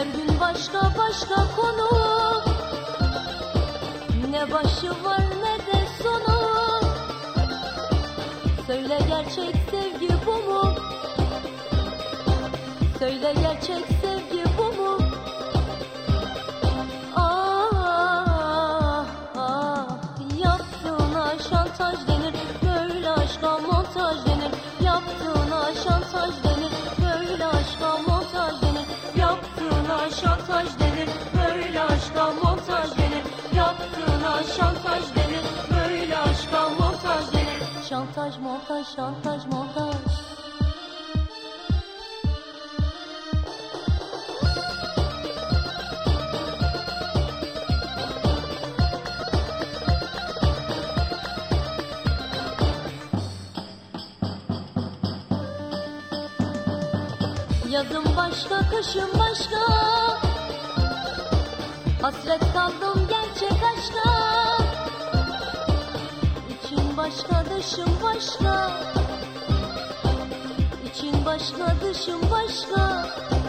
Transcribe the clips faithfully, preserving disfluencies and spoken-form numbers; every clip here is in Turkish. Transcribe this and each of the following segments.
Her gün başka başka konu, ne başı var ne de sonu. Söyle gerçek sevgi bu mu? Söyle gerçek sevgi bu mu? Ah ah, yaptığına şantaj denir, böyle aşka montaj denir. Yaptığına şantaj denir, böyle aşka montaj denir. Yaptığına şantaj denir, böyle aşka montaj denir. Yaptığına şantaj denir, böyle aşka montaj denir. Şantaj, montaj, şantaj, montaj. Yazım başka, kışım başka. Hasret kaldım gerçek aşka. İçin başka, dışım başka. İçin başka, dışım başka.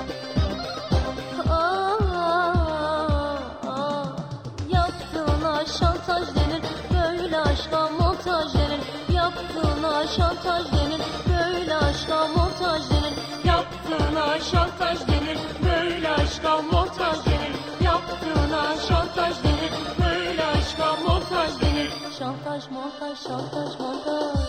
Ah, ah, ah. Yaptığına şantaj denir, böyle aşka montaj denir. Yaptığına şantaj denir, böyle aşka montaj denir. Yaptığına şantaj denir, böyle aşka montaj denir. Yaptığına şantaj denir, böyle aşka montaj denir. Şantaj, montaj, şantaj, montaj.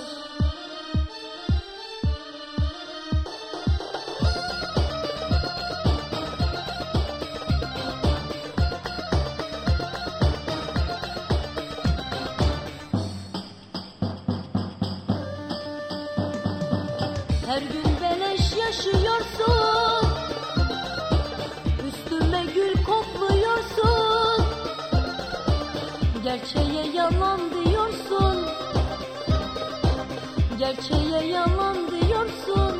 Her gün beleş yaşıyorsun, üstüme gül kokluyorsun. Gerçeğe yalan diyorsun, gerçeğe yalan diyorsun.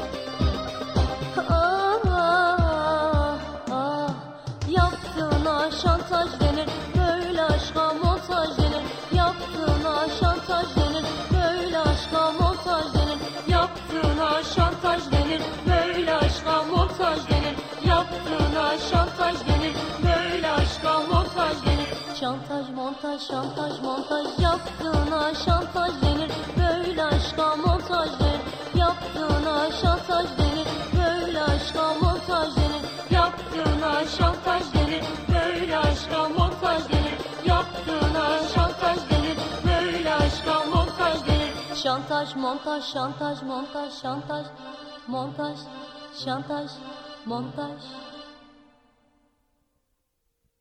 Ah, ah, ah. Yaptığına şantaj denir, böyle aşka montaj denir. Yaptığına şantaj denir, böyle aşka montaj denir. Yaptığına şantaj denir, böyle aşka montaj denir. Yaptığına şantaj denir, böyle aşka montaj denir. Şantaj, montaj, şantaj, montaj. Yaptığına şantaj denir, böyle aşka montaj denir. Yaptığına şantaj denir, böyle aşka montaj denir. Yaptığına şantaj denir, böyle aşka montaj denir. Yaptığına şantaj denir, böyle aşka montaj denir. Şantaj, montaj, şantaj, montaj, şantaj, montaj, şantaj, montaj.